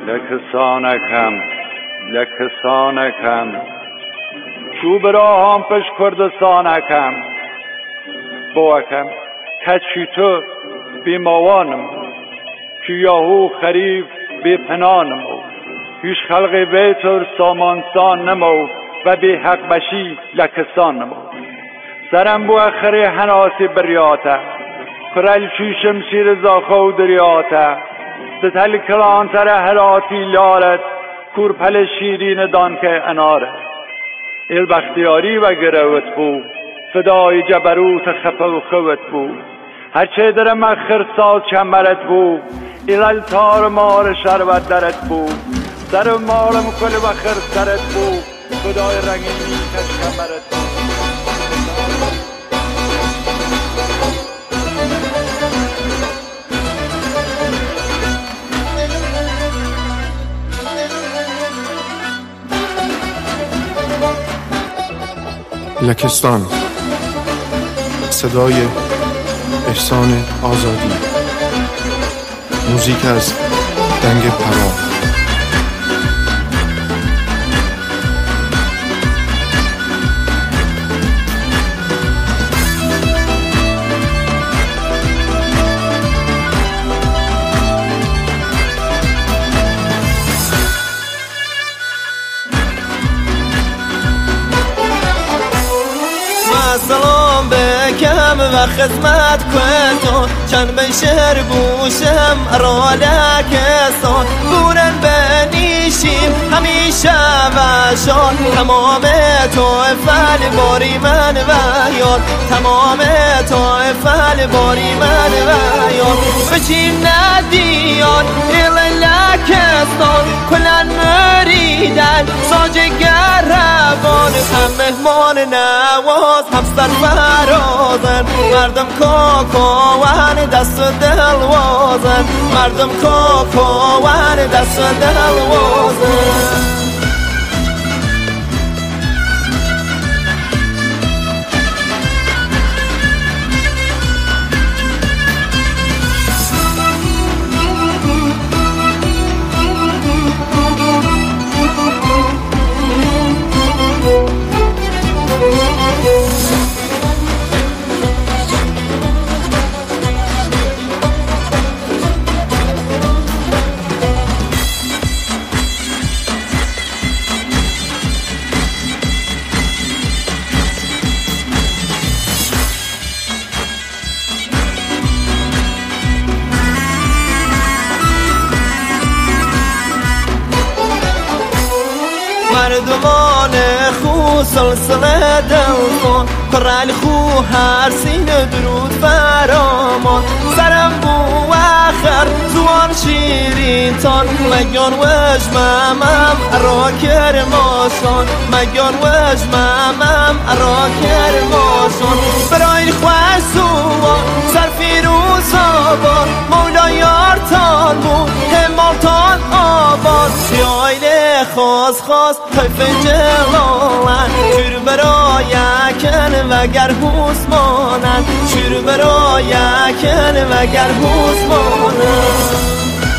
لکسانکم چو براهم پش کردستانکم باکم کچی تو بیموانم که یاهو خریف بی پنانم هیچ خلق بیتر سامانسان نمو و بی حق بشی لکسان نمو سرم بو اخری حناسی بریاته کرل چی شمشیر زاخو دریاته ستل کلان تر هراتی لارت کور پل شیرین دان که اناره ایل بختیاری و گروت بو فدای جبروت خفه و خوت بو هرچه در مخر ساز چمرت بو ایل تار مار شربت درت بو سر مارم کل بخر سرت بو خدای رنگینی کش کمرت بو لکستان، صدای احسان آزادی، موزیک از دنگ پرا. سلام بکم و خدمت کنم چند به شهر بوشم ارالکستان بورن بنیشیم همیشه و شان تمام طایفه باری من و یاد تمام طایفه باری من و یاد بچین ندیان ایل لکستان کلن مریدن ساجگر روان هم مهمان نواز هم سرفرازن مردم کاکاون دست دلوازن مردم کاکاون دست دلوازن مردمان خو سلسله دلمان پرال خو هر سینه درود فرامان سرم بو آخر زوان شیرین تان مگان وجممم ارا کرماشان مگان وجممم ارا کرماشان برای خوش سوان سر فیروز آبان مولا یارتان بود همالتان آبان سیایل خواست طیف جلالن شور برای کن وگر حسمانن شور برای کن وگر حسمانن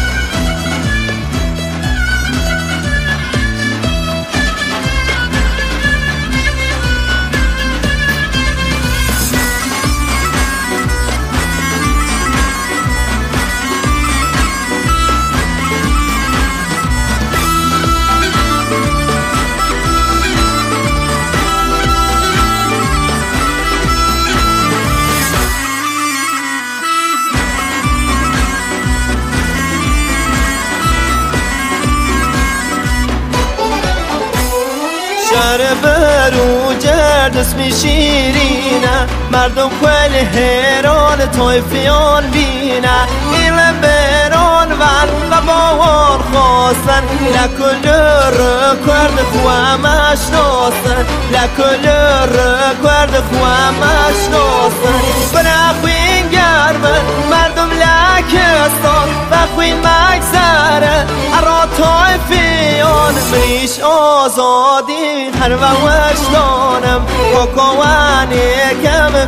شهر بروجرد اسمی شیرینه مردم کل هران طایفیان بینه ایل بران و باور خواستن لکل رکورد خوام اشناسن لکل رکورد خوام اشناسن بنخوین گرمن مردم لکستان بخوین مگذره ارا طایفیان بریش آزادی هر وشتانم کاکاوانی کم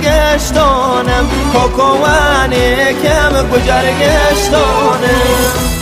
گجرگشتانم کاکاوانی کم گجرگشتانم